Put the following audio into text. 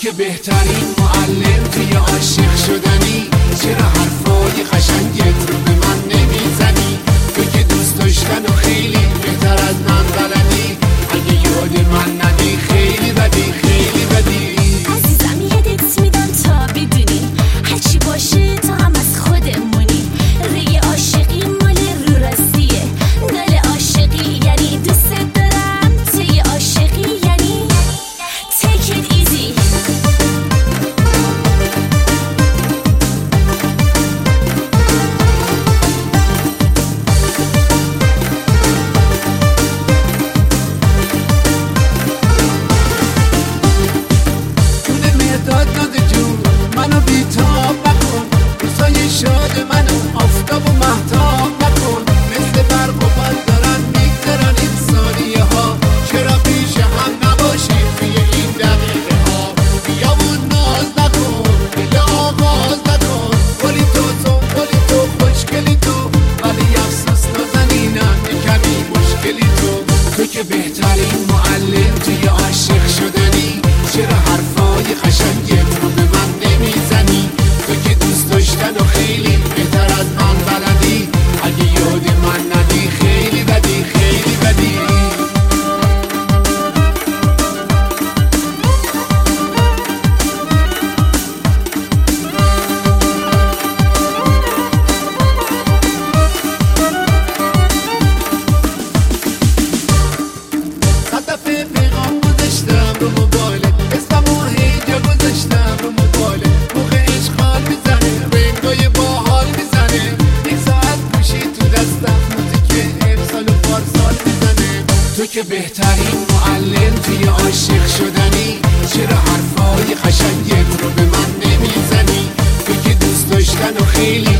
که بهترین معلم توی عاشق شدنی، چرا حرفای قشنگت رو به من نمیزنی؟ تو که دوست داشتن و خیلی بهتر از من بلدی، اگه یاد من ندی خیلی بدی خیلی بدی. عزیزم یادت میدم تا بدونی هرچی باشه تو هم از خودمونی. ری عاشقی مال رو راستیه، نال عاشقی یعنی دوست دارم، تی عاشقی یعنی take it easy. منو بیتاب نکن، روزای شاد منو آفتاب و مهتاب نکن. مثل برق و باد دارن میگذرن این ثانیه ها، چرا پیش هم نباشیم توی این دقیقه ها؟ بیا و ناز نکن، دل آغاز نکن. گلی تو خوشگلی تو، ولی افسوس نازنینم یه کمی مشکلی تو که بهترین معلم توی عاشق شدنی، چرا حرفای قشنگت رو به من نمیزنی؟ تو که دوست داشتن و خیلی بهتر از من بلدی، اگه یاد من ندی خیلی بدی خیلی بدی. صدفه پیغام گذاشتم رو موبایلت، اسممو هیجا گذاشتم رو موبایلت. موقع اشغال میزنه، رنگای باحال میزنه، یک ساعت گوشی تو دستم موزیک امسال و پارسال میزنه. تو که بهترین معلم توی عاشق شدنی، چرا حرفای قشنگت رو به من نمیزنی؟ تو که دوست داشتن و خیلی